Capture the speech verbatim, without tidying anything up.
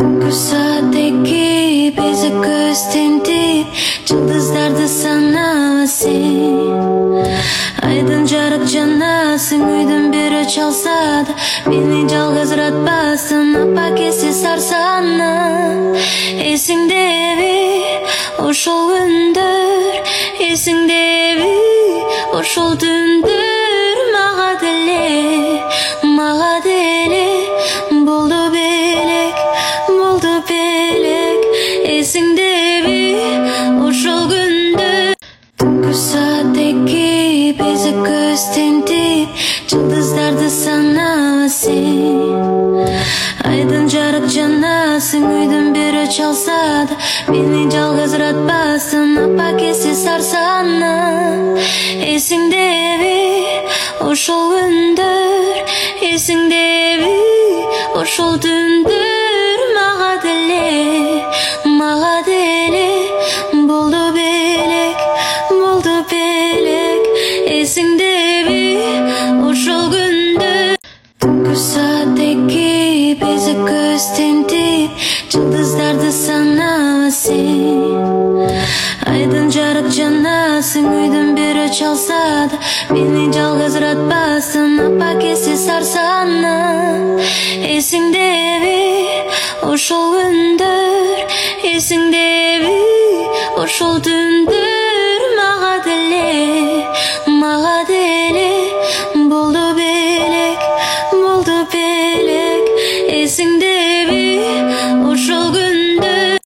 Түнгі саат екі бесік көз тентіп жылдыздарды санап сен айдын жарық жанасың үйдің бері çalса да мені жалғызыратпасын апа кесе сарсаны есіңде бе ошол үндер есіңде бе ошол түндер мага деле мага деле болду белек болду белек есіңде бе ошол күндер түнгі саат екі бесік көз тентіп жылдыздарды санап сен айдын жарық жанасың үйдің бері çalса да мені жалғызыратпасын апа кесе сарсаны есіңде бе ошол үндер есіңде бе ошол түндер мага деле мага деле болду белек болду белек есіңде бе ошол күндер түнгі саат екі бесік көз тентіп жылдыздарды санап сен айдын жарық жанасың үйдің бері çalса да мені жалғызыратпасын апа кесе сарсаны есіңде бе ошол үндер есіңде бе ошол түндер мага деле мага деле